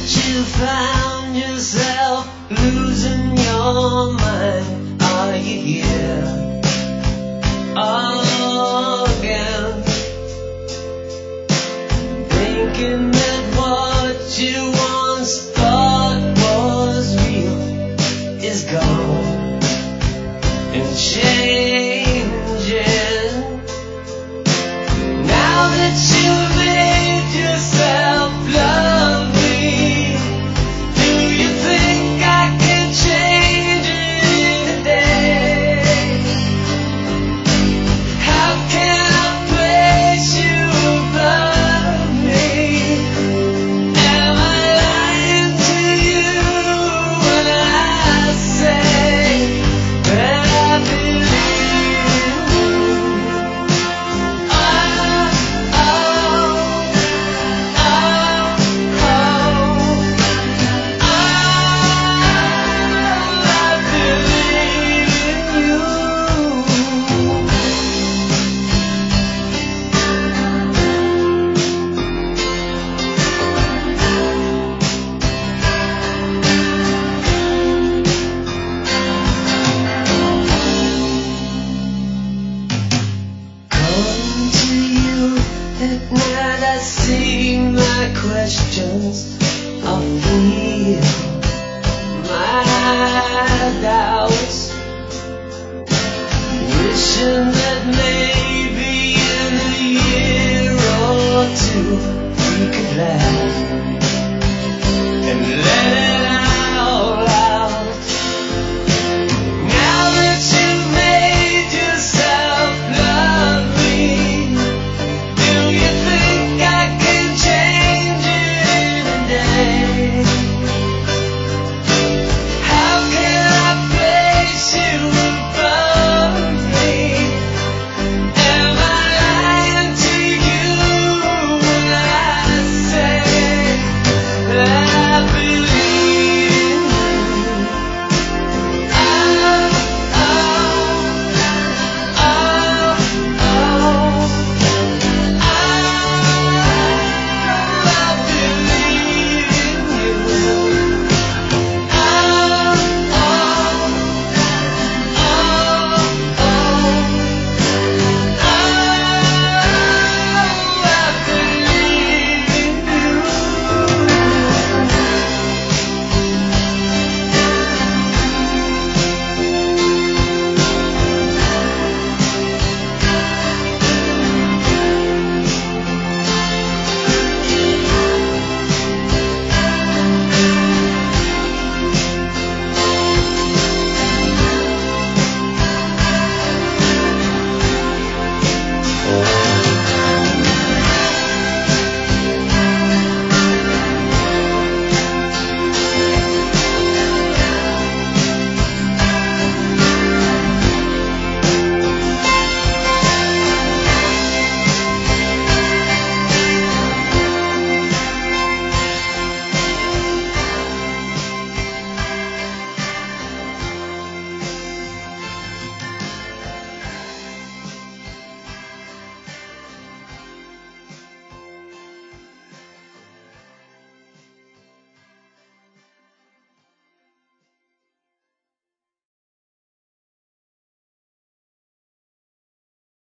you found yourself losing your mind? Are you here again? Thinking that what you once thought was real is gone and changing. Now that you've made yourself love me, do you think I can change it in a day? How can I place you above me? Am I lying to you when I say that I believe in you? At night I see my questions, I feel my doubts, wishing that maybe in a year or two we could laugh